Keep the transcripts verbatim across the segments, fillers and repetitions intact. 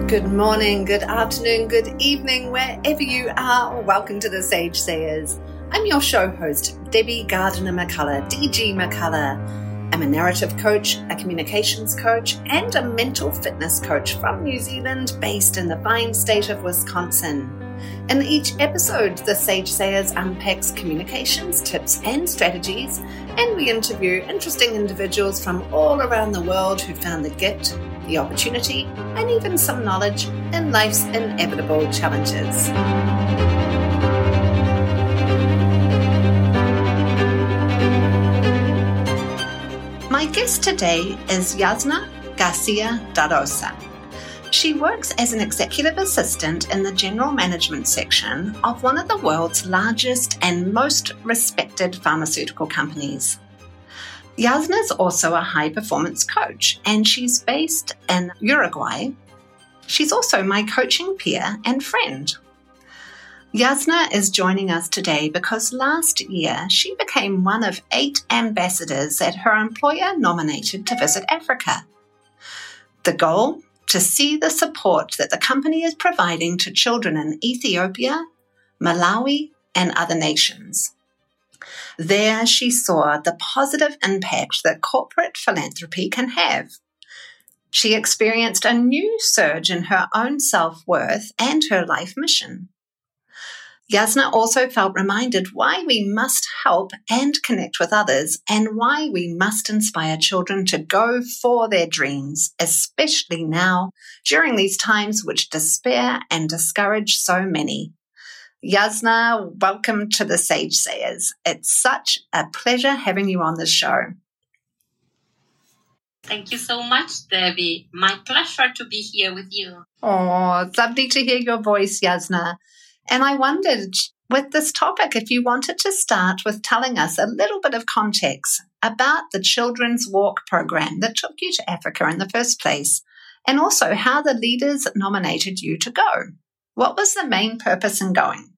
Good morning, good afternoon, good evening, wherever you are. Welcome to the Sage Sayers. I'm your show host, Debbie Gardiner McCullough, D G McCullough. I'm a narrative coach, a communications coach, and a mental fitness coach from New Zealand, based in the fine state of Wisconsin. In each episode, the Sage Sayers unpacks communications, tips, and strategies, and we interview interesting individuals from all around the world who found the gift, the opportunity, and even some knowledge in life's inevitable challenges. My guest today is Yasna Garcia da Rosa. She works as an executive assistant in the general management section of one of the world's largest and most respected pharmaceutical companies. Yasna is also a high-performance coach, and she's based in Uruguay. She's also my coaching peer and friend. Yasna is joining us today because last year she became one of eight ambassadors that her employer nominated to visit Africa. The goal? To see the support that the company is providing to children in Ethiopia, Malawi, and other nations. There she saw the positive impact that corporate philanthropy can have. She experienced a new surge in her own self-worth and her life mission. Yasna also felt reminded why we must help and connect with others, and why we must inspire children to go for their dreams, especially now, during these times which despair and discourage so many. Yasna, welcome to the Sage Sayers. It's such a pleasure having you on the show. Thank you so much, Debbie. My pleasure to be here with you. Oh, it's lovely to hear your voice, Yasna. And I wondered, with this topic, if you wanted to start with telling us a little bit of context about the Children's Walk program that took you to Africa in the first place, and also how the leaders nominated you to go. What was the main purpose in going?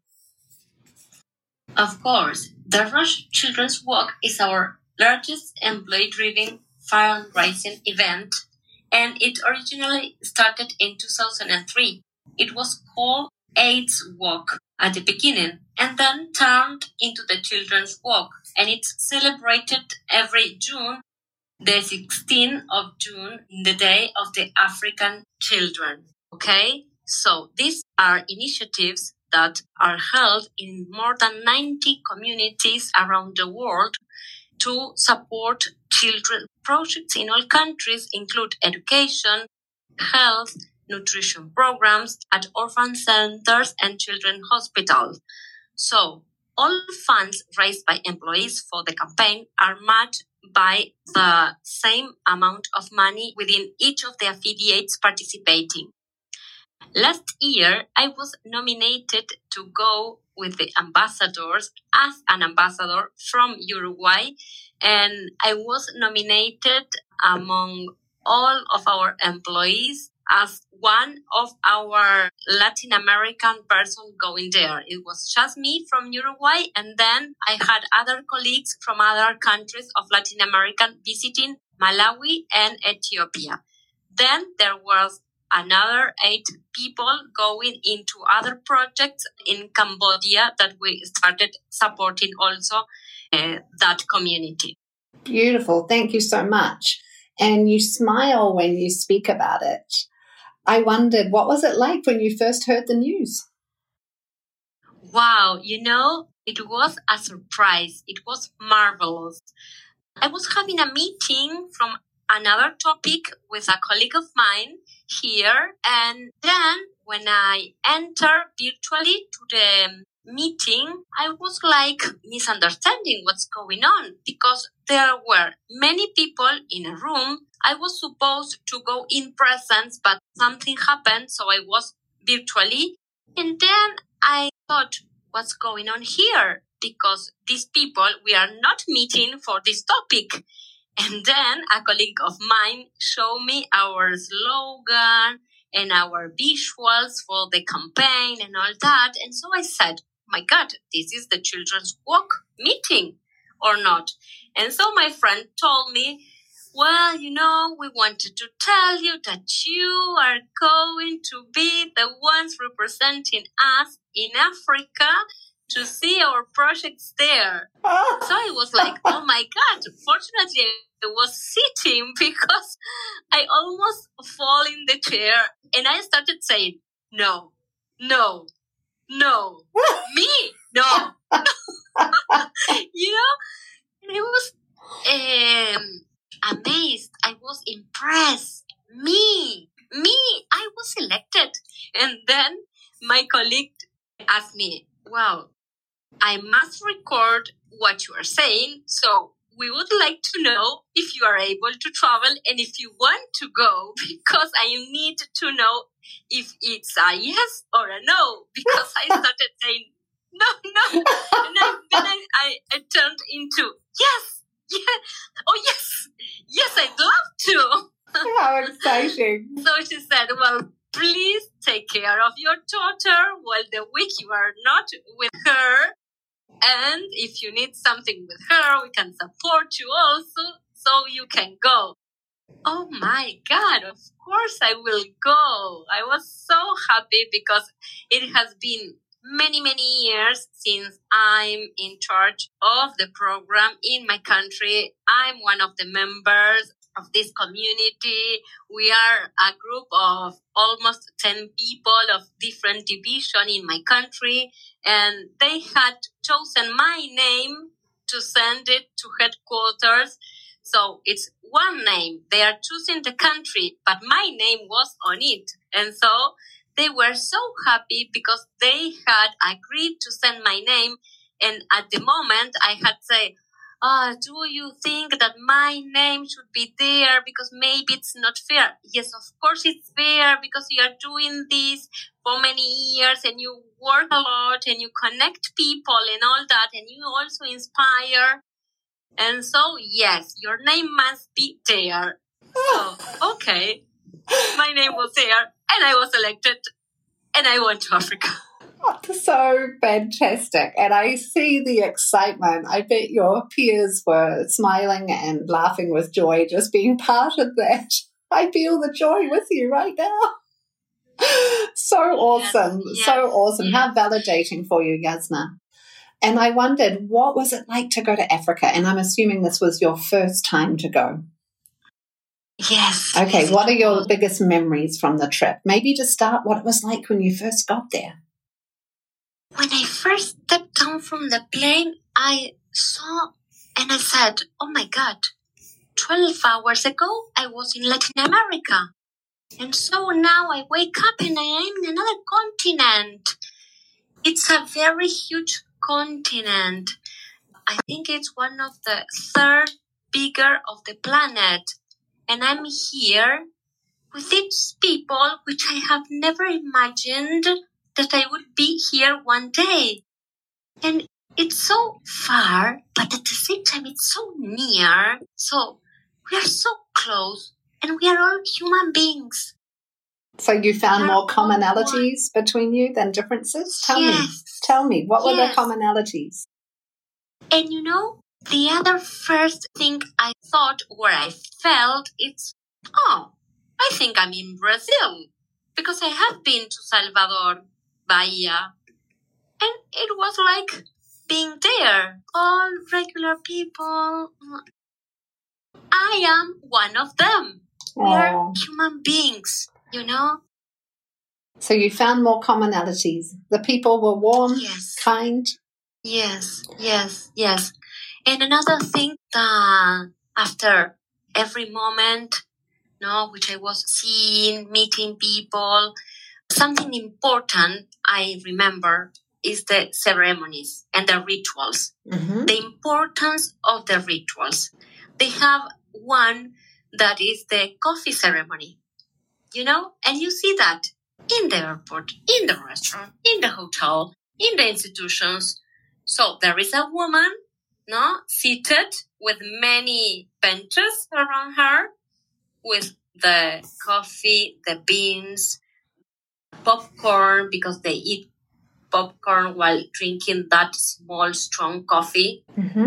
Of course, the Rush Children's Walk is our largest employee-driven fundraising event, and it originally started in two thousand three. It was called AIDS Walk at the beginning, and then turned into the Children's Walk, and it's celebrated every June, the sixteenth of June, the Day of the African Children. Okay? So these are initiatives that are held in more than ninety communities around the world to support children. Projects in all countries include education, health, nutrition programs at orphan centers and children's hospitals. So all funds raised by employees for the campaign are matched by the same amount of money within each of the affiliates participating. Last year, I was nominated to go with the ambassadors as an ambassador from Uruguay, and I was nominated among all of our employees as one of our Latin American persons going there. It was just me from Uruguay, and then I had other colleagues from other countries of Latin America visiting Malawi and Ethiopia. Then there was another eight people going into other projects in Cambodia that we started supporting also uh, that community. Beautiful. Thank you so much. And you smile when you speak about it. I wondered, what was it like when you first heard the news? Wow, you know, it was a surprise. It was marvelous. I was having a meeting from another topic with a colleague of mine here, and then when I entered virtually to the meeting, I was like misunderstanding what's going on, because there were many people in a room. I was supposed to go in presence, but something happened, so I was virtually. And then I thought, what's going on here? Because these people, we are not meeting for this topic. And then a colleague of mine showed me our slogan and our visuals for the campaign and all that. And so I said, my God, this is the Children's Walk meeting or not? And so my friend told me, well, you know, we wanted to tell you that you are going to be the ones representing us in Africa to see our projects there. So I was like, oh my God, fortunately I was sitting because I almost fall in the chair and I started saying, no, no, no, me, no. You know, and I was um, amazed. I was impressed. Me, me, I was elected. And then my colleague asked me, well, I must record what you are saying. So we would like to know if you are able to travel and if you want to go, because I need to know if it's a yes or a no, because I started saying, no, no. And I, then I, I, I turned into, yes, yes, oh yes, yes, I'd love to. How exciting. So she said, well, please take care of your daughter while the week you are not with her. And if you need something with her, we can support you also, so you can go. Oh my God, of course I will go. I was so happy because it has been many, many years since I'm in charge of the program in my country. I'm one of the members of this community. We are a group of almost ten people of different division in my country, and they had chosen my name to send it to headquarters. So it's one name. They are choosing the country, but my name was on it. And so they were so happy because they had agreed to send my name. And at the moment I had said, oh, do you think that my name should be there because maybe it's not fair? Yes, of course it's fair because you are doing this for many years and you work a lot and you connect people and all that and you also inspire. And so, yes, your name must be there. So, okay, my name was there and I was elected and I went to Africa. Oh, so fantastic. And I see the excitement. I bet your peers were smiling and laughing with joy just being part of that. I feel the joy with you right now. So awesome. Yes, so yes, awesome. yes. How validating for you, Jasna. And I wondered, what was it like to go to Africa? And I'm assuming this was your first time to go. Yes. Okay, yes, what are your was. biggest memories from the trip? Maybe to start, what it was like when you first got there. When I first stepped down from the plane, I saw and I said, oh my God, twelve hours ago, I was in Latin America. And so now I wake up and I am in another continent. It's a very huge continent. I think it's one of the third bigger of the planet. And I'm here with these people which I have never imagined that I would be here one day. And it's so far, but at the same time, it's so near. So we are so close and we are all human beings. So you found We're more commonalities one. between you than differences? Tell Yes. me. Tell me, what Yes. were the commonalities? And you know, the other first thing I thought or I felt, it's, oh, I think I'm in Brazil. Because I have been to Salvador, Bahia. And it was like being there. All regular people. I am one of them. We are Oh. human beings, you know? So you found more commonalities. The people were warm, Yes. kind. Yes, yes, yes. And another thing that after every moment, no, which I was seeing, meeting people, something important I remember is the ceremonies and the rituals. Mm-hmm. The importance of the rituals. They have one that is the coffee ceremony, you know, and you see that in the airport, in the restaurant, in the hotel, in the institutions. So there is a woman, no, seated with many benches around her with the coffee, the beans, popcorn, because they eat popcorn while drinking that small, strong coffee. Mm-hmm.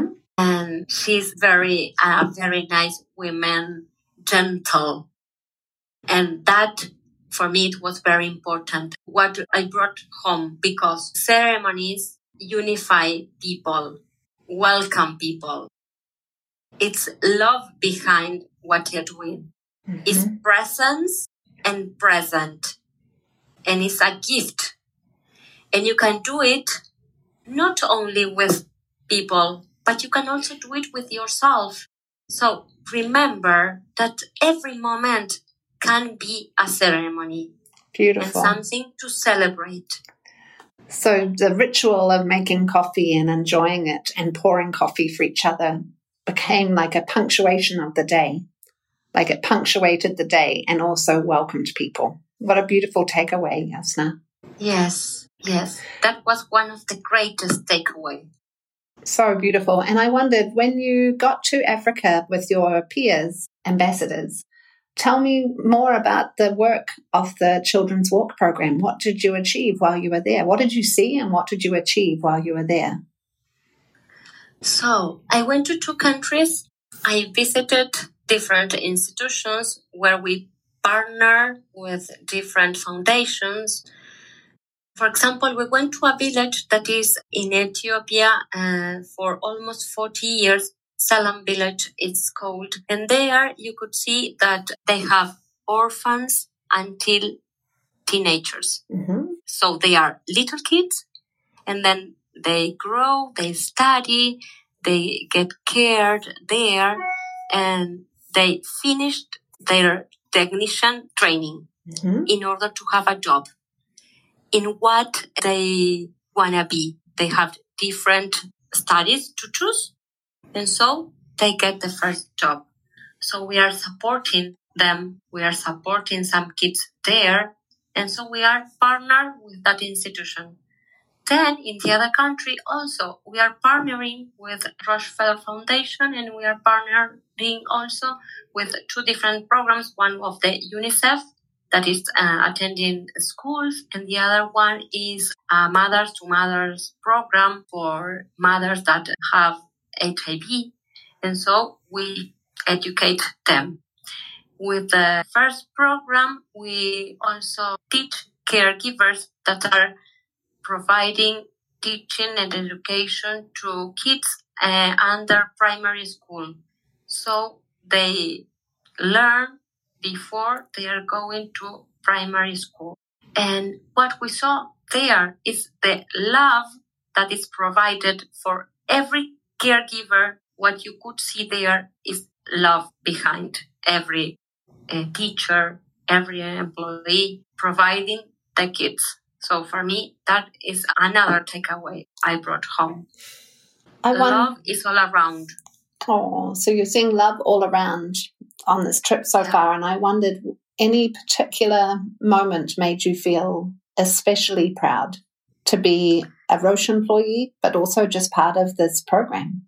And she's very, uh, very nice woman, gentle. And that, for me, it was very important. What I brought home, because ceremonies unify people, welcome people. It's love behind what you're doing. Mm-hmm. It's presence and present. And it's a gift. And you can do it not only with people, but you can also do it with yourself. So remember that every moment can be a ceremony. Beautiful. And something to celebrate. So the ritual of making coffee and enjoying it and pouring coffee for each other became like a punctuation of the day. Like it punctuated the day and also welcomed people. What a beautiful takeaway, Jasna. Yes, yes. That was one of the greatest takeaways. So beautiful. And I wondered, when you got to Africa with your peers, ambassadors, tell me more about the work of the Children's Walk program. What did you achieve while you were there? What did you see and what did you achieve while you were there? So I went to two countries. I visited different institutions where we partner with different foundations. For example, we went to a village that is in Ethiopia uh, for almost forty years. Salam village, it's called. And there you could see that they have orphans until teenagers. Mm-hmm. So they are little kids, and then they grow, they study, they get cared there, and they finished their technician training mm-hmm. in order to have a job in what they want to be. They have different studies to choose, and so they get the first job. So we are supporting them. We are supporting some kids there, and so we are partnered with that institution. Then in the other country also, we are partnering with Rockefeller Foundation, and we are partnering also with two different programs. One of the UNICEF, that is uh, attending schools, and the other one is a mothers to mothers program for mothers that have H I V. And so we educate them. With the first program, we also teach caregivers that are providing teaching and education to kids uh, under primary school. So they learn before they are going to primary school. And what we saw there is the love that is provided for every caregiver. What you could see there is love behind every uh, teacher, every employee providing the kids. So for me, that is another takeaway I brought home. I want... Love is all around. Oh, so you're seeing love all around on this trip so yeah. far. And I wondered, any particular moment made you feel especially proud to be a Roche employee, but also just part of this program?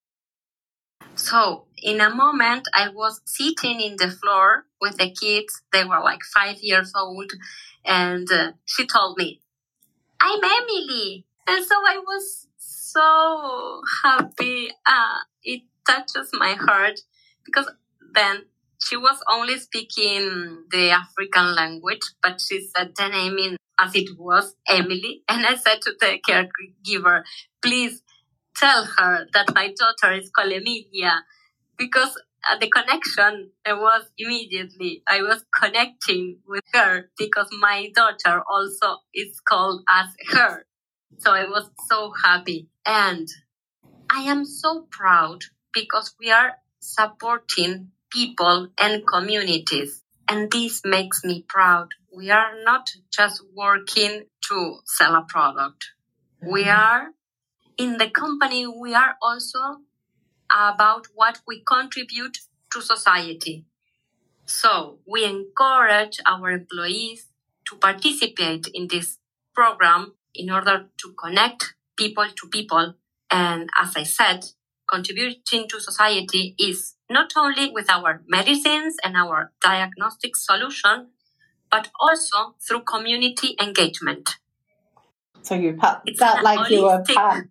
So in a moment, I was sitting in the floor with the kids. They were like five years old. And uh, she told me, I'm Emily. And so I was so happy. Uh, it touches my heart because then she was only speaking the African language, but she said the name in, as it was, Emily. And I said to the caregiver, please tell her that my daughter is called Emilia, because uh, the connection was immediately, I was connecting with her because my daughter also is called as her. So I was so happy. And I am so proud because we are supporting people and communities. And this makes me proud. We are not just working to sell a product. Mm-hmm. We are, in the company, we are also about what we contribute to society. So we encourage our employees to participate in this program in order to connect people to people. And as I said, contributing to society is not only with our medicines and our diagnostic solution, but also through community engagement. So you felt like you were part,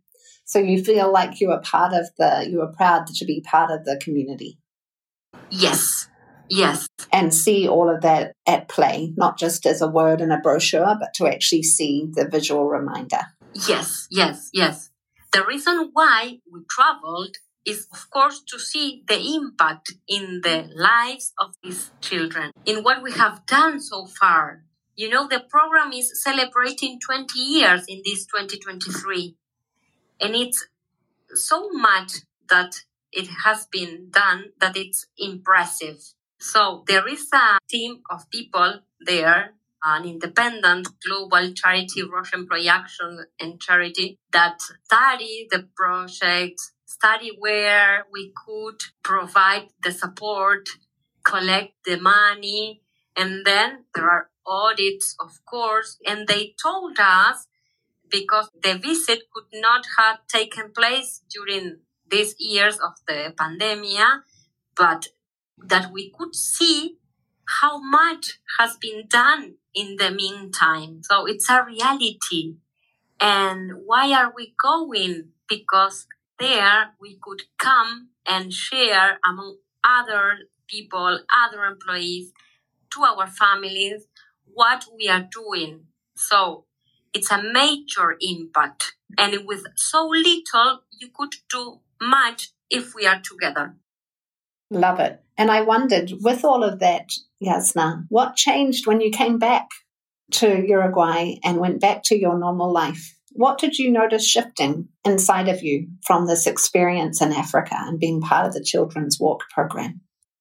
So you feel like you are part of the, you are proud to be part of the community. Yes, yes. And see all of that at play, not just as a word in a brochure, but to actually see the visual reminder. Yes, yes, yes. The reason why we traveled is, of course, to see the impact in the lives of these children, in what we have done so far. You know, the program is celebrating twenty years in this twenty twenty-three. And it's so much that it has been done that it's impressive. So there is a team of people there, an independent global charity, Roche Employee Action and Charity, that study the project, study where we could provide the support, collect the money, and then there are audits, of course, and they told us, because the visit could not have taken place during these years of the pandemic, but that we could see how much has been done in the meantime. So it's a reality. And why are we going? Because there we could come and share among other people, other employees, to our families, what we are doing. So it's a major impact. And with so little, you could do much if we are together. Love it. And I wondered, with all of that, Jasna, what changed when you came back to Uruguay and went back to your normal life? What did you notice shifting inside of you from this experience in Africa and being part of the Children's Walk program?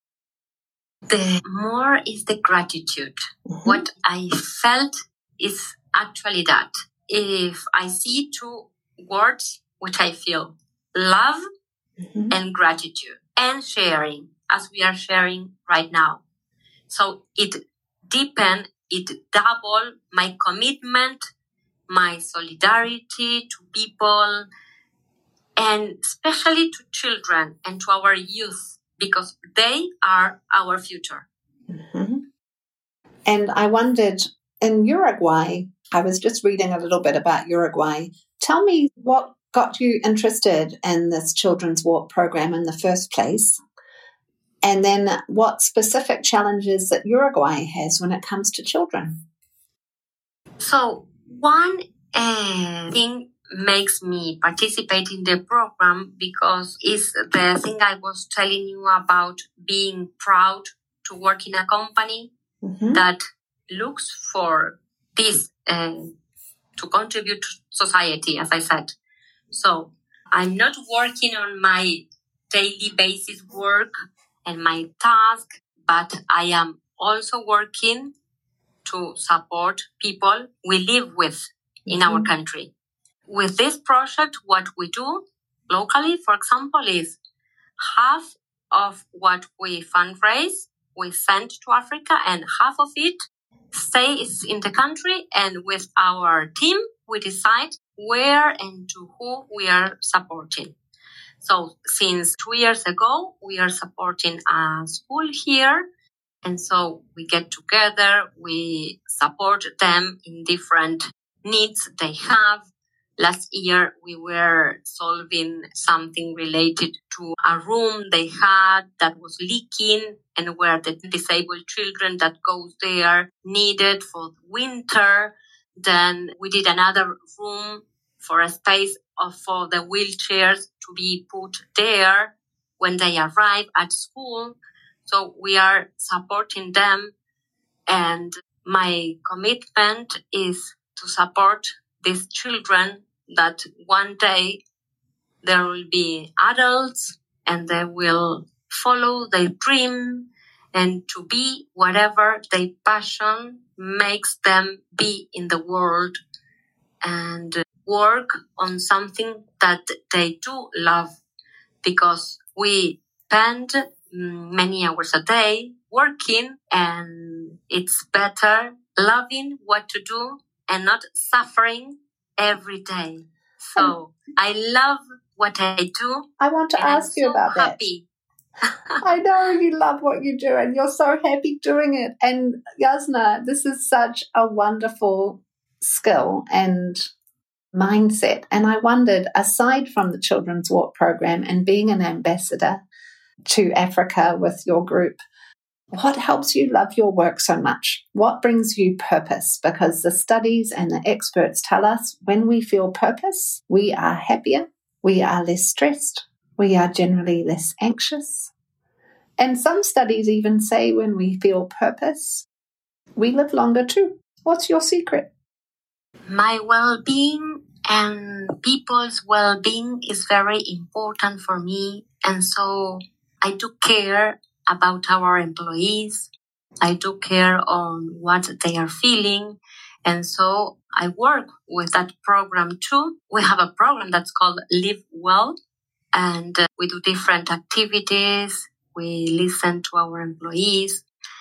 The more is the gratitude. Mm-hmm. What I felt is actually that if I see two words which I feel, love mm-hmm. and gratitude and sharing, as we are sharing right now. So it deepened, it doubled my commitment, my solidarity to people, and especially to children and to our youth, because they are our future. Mm-hmm. And I wondered, in Uruguay, I was just reading a little bit about Uruguay. Tell me what got you interested in this Children's Walk program in the first place, and then what specific challenges that Uruguay has when it comes to children. So one uh, thing makes me participate in the program because it's the thing I was telling you about, being proud to work in a company mm-hmm. that looks for this uh, to contribute to society, as I said. So I'm not working on my daily basis work and my task, but I am also working to support people we live with in mm-hmm. our country. With this project, what we do locally, for example, is half of what we fundraise, we send to Africa, and half of it stays in the country. And with our team, we decide where and to who we are supporting. So since two years ago, we are supporting a school here. And so we get together, we support them in different needs they have. Last year, we were solving something related to a room they had that was leaking and where the disabled children that goes there needed for winter. Then we did another room for a space of, for the wheelchairs to be put there when they arrive at school. So we are supporting them. And my commitment is to support these children, that one day there will be adults and they will follow their dream and to be whatever their passion makes them be in the world, and work on something that they do love, because we spend many hours a day working, and it's better loving what to do and not suffering every day. So I love what I do. I want to ask I'm you so about happy. that. I know you love what you do and you're so happy doing it. And Jasna, this is such a wonderful skill and mindset. And I wondered, aside from the Children's Walk program and being an ambassador to Africa with your group, what helps you love your work so much? What brings you purpose? Because the studies and the experts tell us when we feel purpose, we are happier, we are less stressed, we are generally less anxious. And some studies even say when we feel purpose, we live longer too. What's your secret? My well-being and people's well-being is very important for me. And so I do care about our employees. I do care on what they are feeling. And so I work with that program too. We have a program that's called Live Well. And uh, we do different activities. We listen to our employees.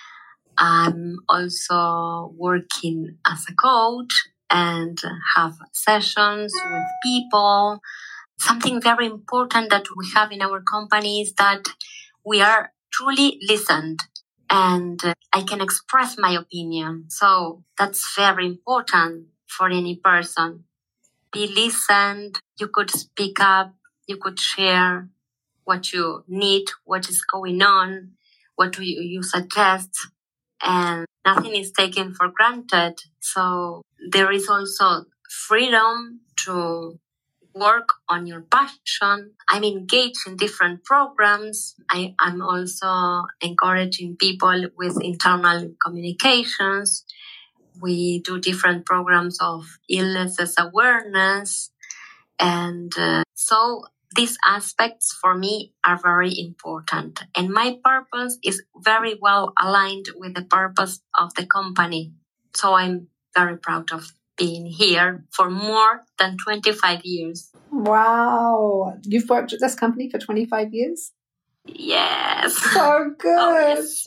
I'm also working as a coach and have sessions with people. Something very important that we have in our company is that we are truly listened and I can express my opinion. So that's very important for any person. Be listened. You could speak up. You could share what you need, what is going on, what do you, you suggest, and nothing is taken for granted. So there is also freedom to work on your passion. I'm engaged in different programs. I, I'm also encouraging people with internal communications. We do different programs of illnesses awareness. And uh, so these aspects for me are very important. And my purpose is very well aligned with the purpose of the company. So I'm very proud of being here for more than twenty-five years. Wow. You've worked at this company for twenty-five years? Yes. So good. Oh, yes.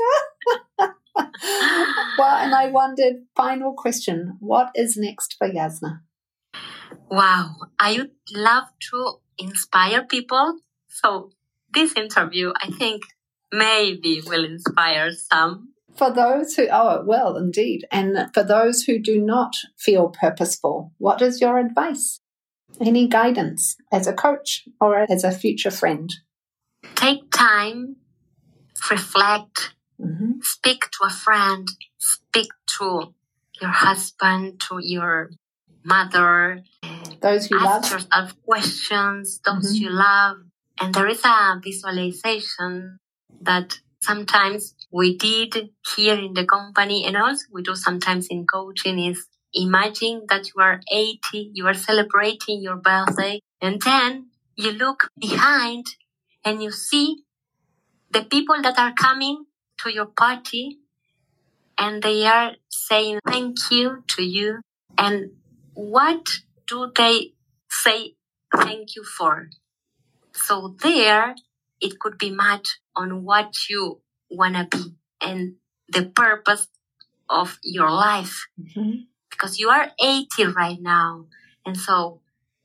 Well, and I wondered, final question, what is next for Jasna? Wow. I would love to inspire people. So this interview, I think, maybe will inspire some. For those who, oh, it will indeed. And for those who do not feel purposeful, what is your advice? Any guidance as a coach or as a future friend? Take time, reflect, mm-hmm. speak to a friend, speak to your husband, to your mother. Those you love. Ask yourself questions, those mm-hmm. you love. And there is a visualization that sometimes we did here in the company and also we do sometimes in coaching is imagine that you are eighty, you are celebrating your birthday, and then you look behind and you see the people that are coming to your party and they are saying thank you to you. And what do they say thank you for? So there, it could be matched on what you want to be and the purpose of your life. Mm-hmm. Because you are eighty right now. And so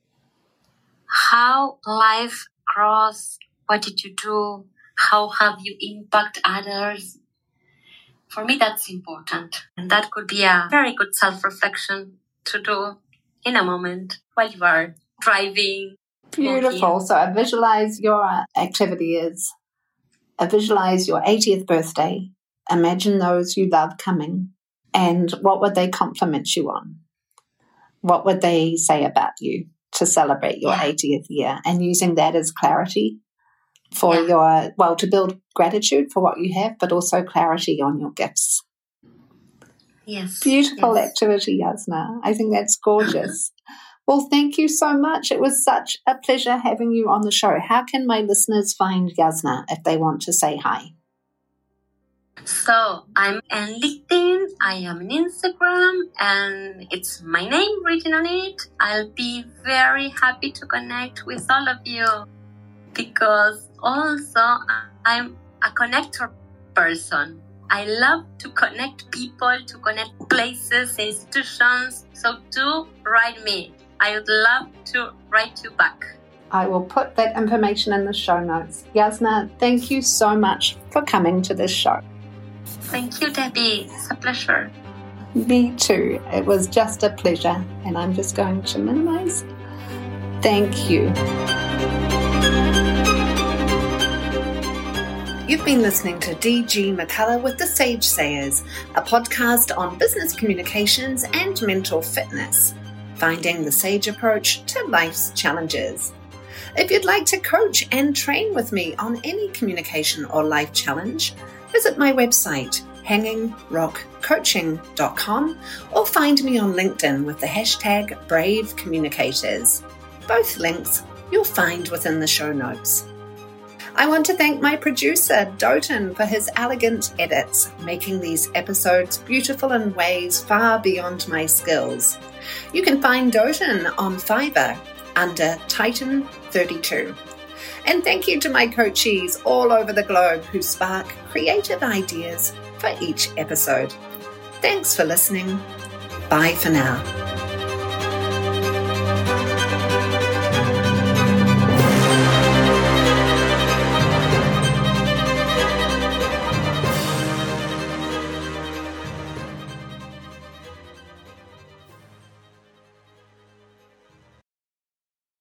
how life crossed, what did you do? How have you impact others? For me, that's important. And that could be a very good self-reflection to do in a moment while you are driving. Beautiful. Walking. So I visualize your activity is, I visualize your eightieth birthday. Imagine those you love coming. And what would they compliment you on? What would they say about you to celebrate your yeah. eightieth year? And using that as clarity for yeah. your, well, to build gratitude for what you have, but also clarity on your gifts. Yes. Beautiful yes. activity, Jasna. I think that's gorgeous. Well, thank you so much. It was such a pleasure having you on the show. How can my listeners find Jasna if they want to say hi? So I'm on LinkedIn, I am on Instagram, and it's my name written on it. I'll be very happy to connect with all of you because also I'm a connector person. I love to connect people, to connect places, institutions. So do write me. I would love to write you back. I will put that information in the show notes. Jasna, thank you so much for coming to this show. Thank you, Debbie. It's a pleasure. Me too. It was just a pleasure, and I'm just going to minimize. Thank you. You've been listening to D G McCullough with the Sage Sayers, a podcast on business communications and mental fitness, finding the sage approach to life's challenges. If you'd like to coach and train with me on any communication or life challenge, visit my website, hanging rock coaching dot com, or find me on LinkedIn with the hashtag Brave Communicators. Both links you'll find within the show notes. I want to thank my producer, Doten, for his elegant edits, making these episodes beautiful in ways far beyond my skills. You can find Doten on Fiverr under Titan thirty-two. And thank you to my coachees all over the globe who spark creative ideas for each episode. Thanks for listening. Bye for now.